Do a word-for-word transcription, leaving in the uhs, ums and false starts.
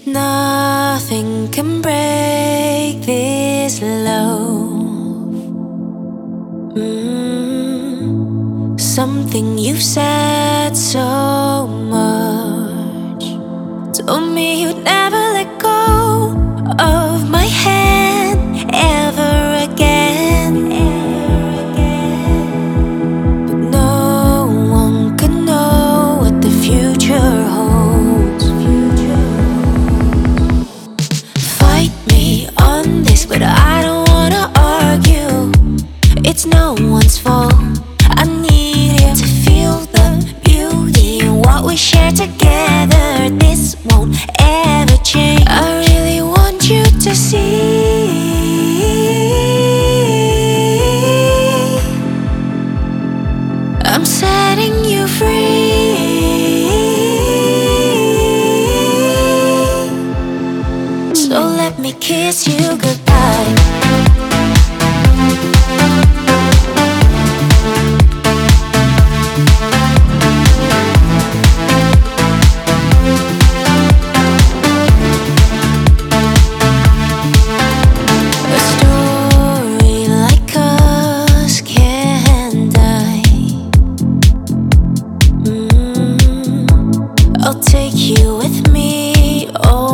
Nothing can break this love. mm. Something you've said so much. Told me you'd never let go of my hand ever again. But no one can know what the future holds. Fight me on this, but I don't wanna argue. It's no one's fault. I need you to feel the beauty in what we share together. This won't ever change. I really want you to see I'm setting you free. So let me kiss you goodbye. I'll take you with me. Oh,